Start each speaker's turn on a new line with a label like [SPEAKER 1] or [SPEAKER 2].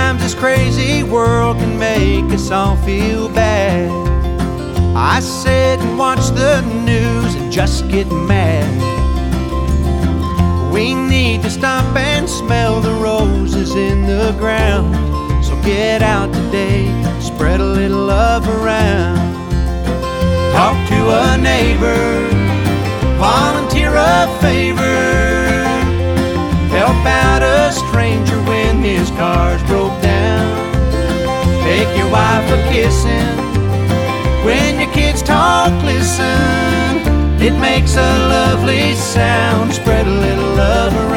[SPEAKER 1] Sometimes this crazy world can make us all feel bad. I sit and watch the news and just get mad. We need to stop and smell the roses in the ground. So get out today, spread a little love around. Talk to a neighbor, volunteer a favor. Help out a stranger when his car's broke down. Take your wife a kissing. When your kids talk, listen. It makes a lovely sound. Spread a little love around.